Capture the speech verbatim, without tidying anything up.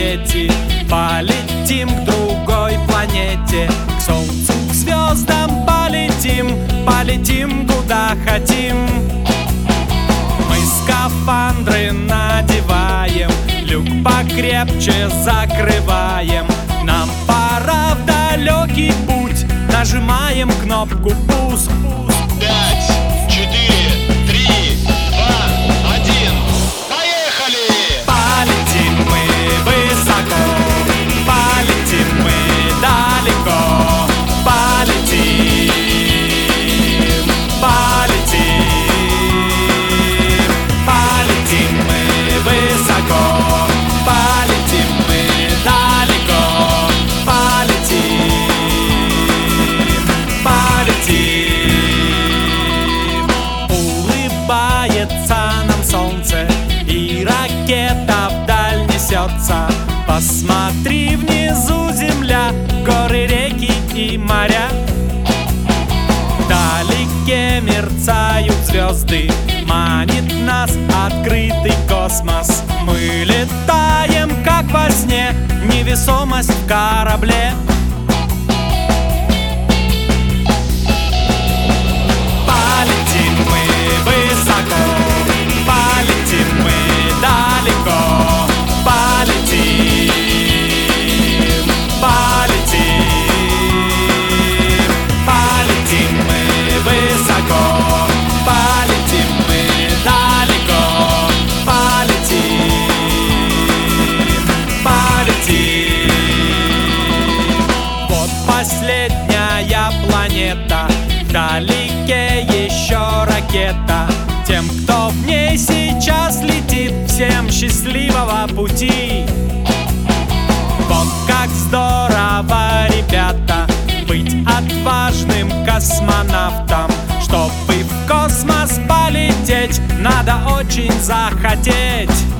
дети, полетим к другой планете, к солнцу, к звездам полетим, полетим куда хотим. Мы скафандры надеваем, люк покрепче закрываем. Нам пора в далекий путь, нажимаем кнопку пуск. Пять, четыре, три, два, один. Поехали! Полетим мы высоко, полетим мы далеко, полетим, полетим, полетим мы высоко, полетим мы далеко, полетим, полетим. Улыбается нам солнце, и ракета вдаль несется. Посмотри, внизу земля, горы, реки и моря. Вдалеке мерцают звезды, манит нас открытый космос. Мы летаем, как во сне, невесомость в корабле. Полетим мы высоко, полетим мы далеко, полетим, полетим, полетим мы высоко, полетим мы далеко, полетим, полетим. Вот последняя планета, вдалеке еще ракета. Тем, кто в ней сейчас летит, всем счастливого пути. Вот как здорово, ребята, быть отважным космонавтом. Чтобы в космос полететь, надо очень захотеть.